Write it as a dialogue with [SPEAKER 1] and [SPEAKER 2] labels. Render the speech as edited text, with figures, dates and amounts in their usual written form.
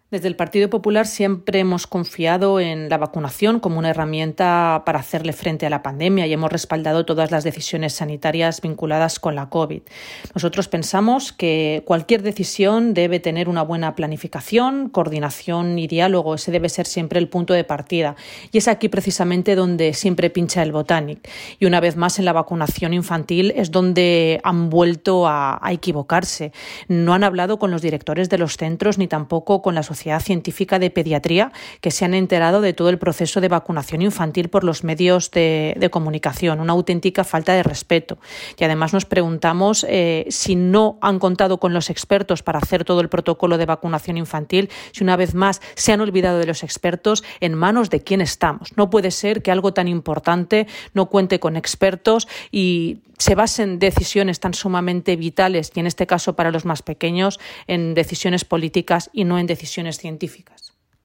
[SPEAKER 1] Desde el Partido Popular siempre hemos confiado en la vacunación como una herramienta para hacerle frente a la pandemia y hemos respaldado todas las decisiones sanitarias vinculadas con la COVID. Nosotros pensamos que cualquier decisión debe tener una buena planificación, coordinación y diálogo. Ese debe ser siempre el punto de partida. Y es aquí precisamente donde siempre pincha el Botanic. Y una vez más en la vacunación infantil es donde han vuelto a equivocarse. No han hablado con los directores de los centros ni tampoco con la Sociedad Científica de Pediatría, que se han enterado de todo el proceso de vacunación infantil por los medios de comunicación. Una auténtica falta de respeto. Y además nos preguntamos si no han contado con los expertos para hacer todo el protocolo de vacunación infantil, si una vez más se han olvidado de los expertos, en manos de quién estamos. No puede ser que algo tan importante no cuente con expertos y se basen en decisiones tan sumamente vitales, y en este caso para los más pequeños, en decisiones políticas y no en decisiones científicas.